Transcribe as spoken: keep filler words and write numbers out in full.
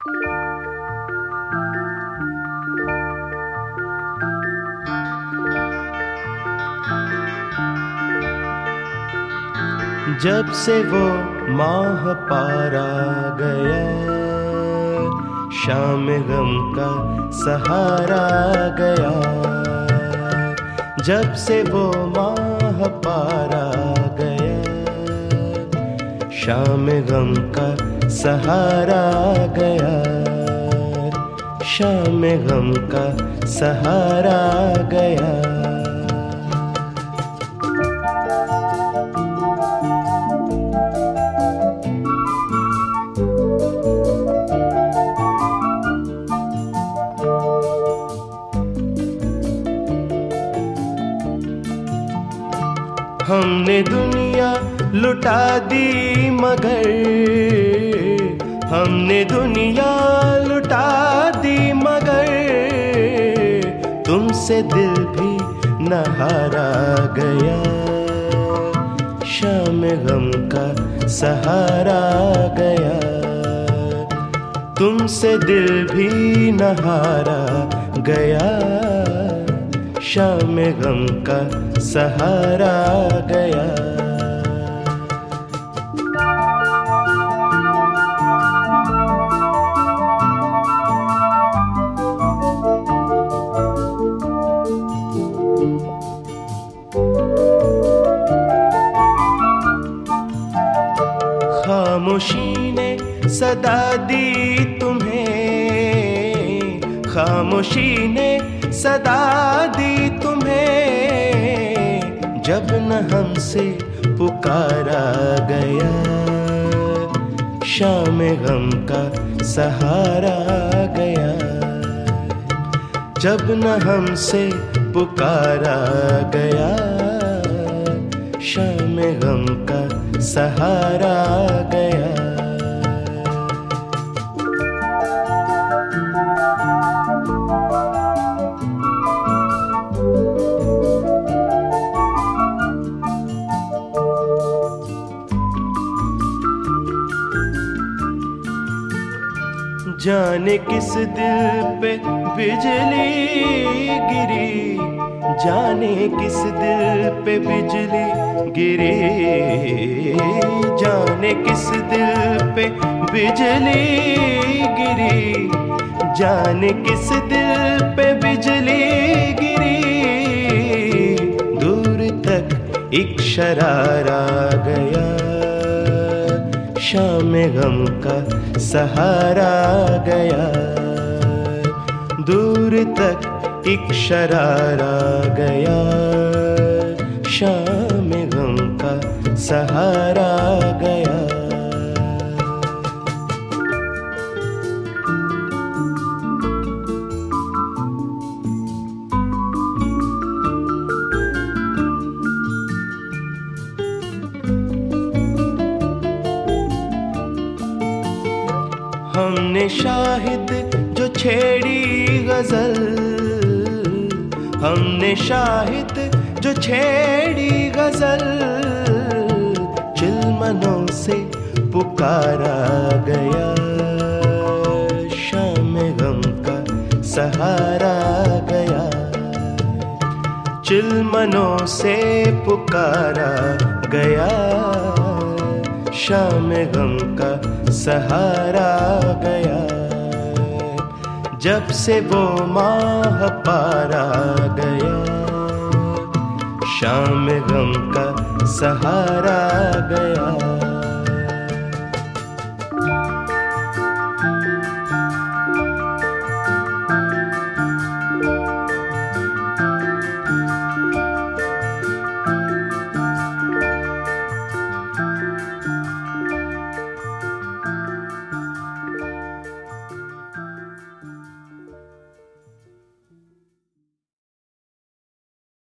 जब से वो माह पारा गया, शाम गम का सहारा गया। जब से वो माह पारा गया, शाम गम का सहारा गया। शाम गम का सहारा गया। हमने दुनिया लुटा दी मगर, हमने दुनिया लुटा दी मगर, तुमसे दिल भी न हारा गया। शाम गम का सहारा गया। तुमसे दिल भी न हारा गया। शाम गम का सहारा गया। खामोशी ने सदा दी तुम्हें, खामोशी ने सदा दी तुम्हें, जब न हमसे पुकारा गया। शाम गम का सहारा गया। जब न हमसे पुकारा गया। शाम गम का सहारा गया। जाने किस दिल पे बिजली गिरी, जाने किस दिल पे बिजली गिरी, जाने किस दिल पे बिजली गिरी, जाने किस दिल पे बिजली गिरी। दूर तक एक शरारा गया। शाम गम का सहारा गया। दूर तक एक शरारा गया। शाम गम का सहारा गया। हमने शाहिद जो छेड़ी गजल, हमने शाहिद जो छेड़ी गजल, चिलमनों से पुकारा गया। शाम गम का सहारा गया। चिलमनों से पुकारा गया। शाम गम का सहारा गया। जब से वो माह पारा गया। शाम गम का सहारा गया।